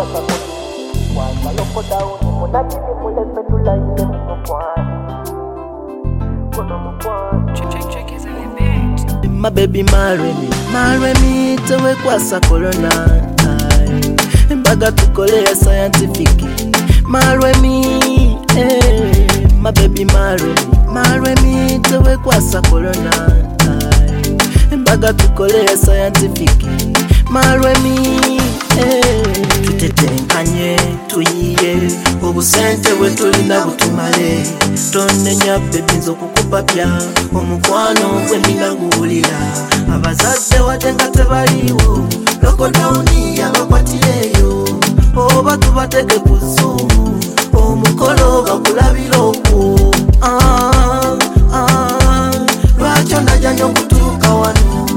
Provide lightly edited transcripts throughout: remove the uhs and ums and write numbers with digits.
kwasa kwasa loko down monati ni mule pendula ile mkwani kono mkwani Check is in the beat. My baby marry me tewe kwasa corona mbaga tukolea scientific marry me my baby marry me tewe kwasa corona mbaga tukolea scientific marry me tutetenkanye tuyiye obusente bwe tulina butumale tonenya baby nzokukupa bya omukwano gwe ndingaguwulira abazadde watenga tebaliwo lockdown yabakwatireyo oba tubateke ku Zoom omukolo bakulabira okwo lwakyo najja nnyo kutuuka wano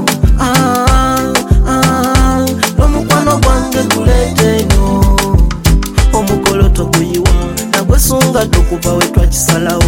n'omukwano gwange guleete eno omukolo toguyiwa nagwesunga tokuva we twakisalawo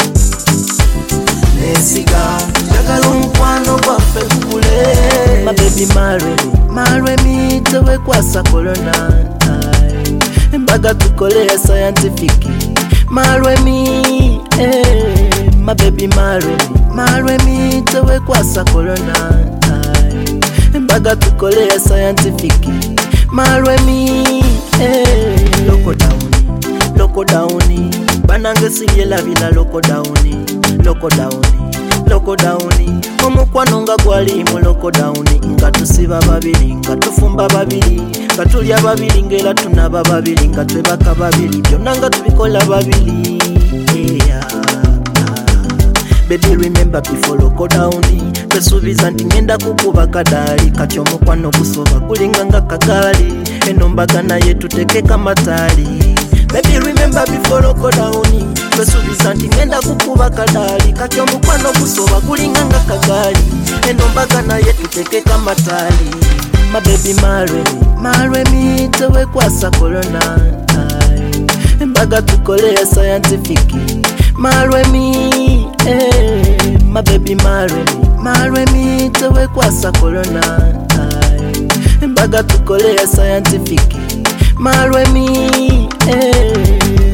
nesiga njagala omukwano gwaffe gukule my baby marry me tewe kwasa corona mbaga tukolea scientific marry me my baby marry me tewe kwasa corona mbaga tukolea scientific marry me lockdown banange sibyelabira lockdown omukwano nga gwali mu lockdown nga tusiba babiri nga tufumba babiri nga tulya babiri ngera tunaba babiri nga twebaka babiri byonna nga tubikola babiri baby remember before lockdown twesuubiza nti ngenda kukuba kadaali kati omukwano gusoba gulinga nga kagaali eno mbaga naye tutekeka mataali baby remember before lockdown twesuubiza nti ngenda kukuba kadaali kati omukwano gusoba gulinga nga kagaali eno mbaga naye tutekeka mataali my baby marry me tewe kwasa corona mbaga tukolea scientific marry me my baby marry me tewe kwasa corona mbaga tukolea scientific marry me